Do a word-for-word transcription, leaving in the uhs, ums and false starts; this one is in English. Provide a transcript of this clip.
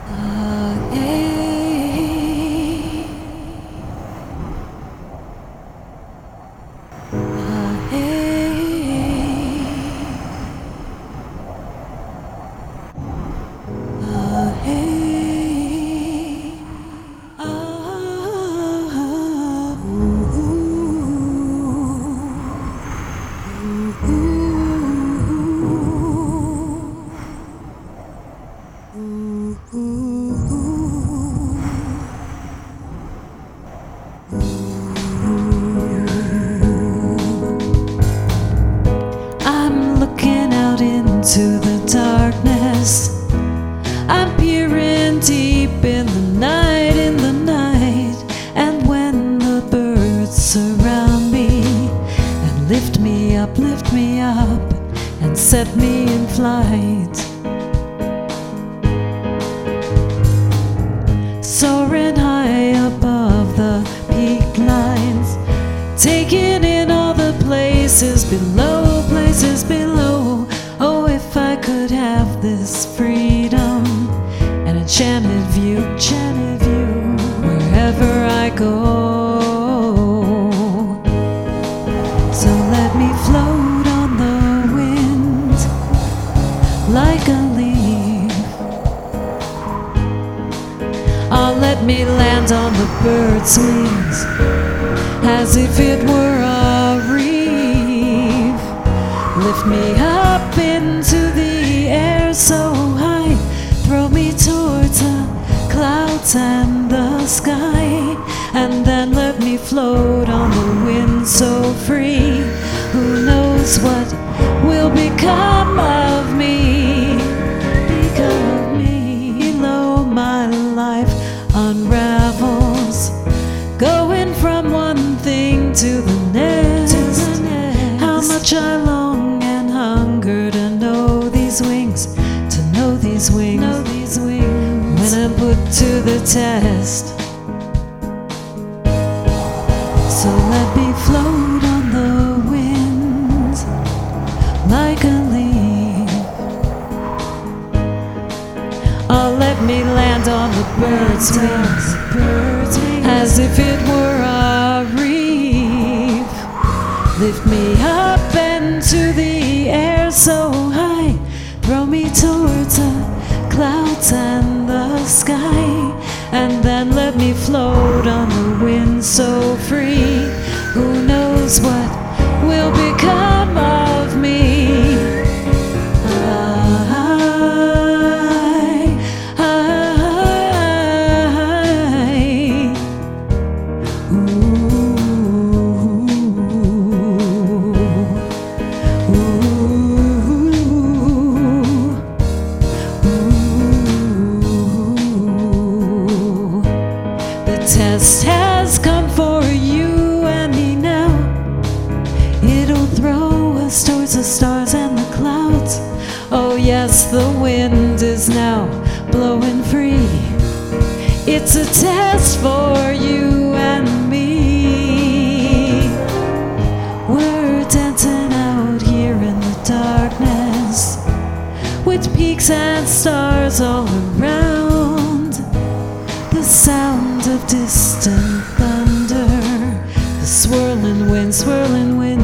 Ah, hey. Ah, hey. Ah, hey. Ah, ooh, ooh, ooh, ooh, I'm looking out into the darkness. I'm peering deep in the night, in the night. And when the birds surround me and lift me up, lift me up and set me in flight, soaring high above the peak lines, taking in all the places below, places below. Oh, if I could have this freedom, an enchanted view, enchanted view, wherever I go. So let me float on the wind like a leaf. Oh, let me land on the bird's wings as if it were a reef. Lift me up into the air so high, throw me towards the clouds and the sky, and then let me float on the wind so free. Who knows what will become of me, become of me. Below my life unravels, going from one thing to the next. To the next. How much I long and hunger to know these wings, to know these wings, know these wings. When I'm put to the test. So let me float on the wind like a leaf. Oh, let me land on the bird's wings, bird's wings, as if it were a reef. Lift me up into the air so high, throw me towards the clouds and the sky, and then let me float on the wind so free. Who knows what will become of me? The test has come for you and me now. It'll throw us towards the stars and the clouds. Oh yes, the wind is now blowing free. It's a test for you and me. We're dancing out here in the darkness, with peaks and stars all around. The sound of distant thunder, the swirling wind, swirling wind.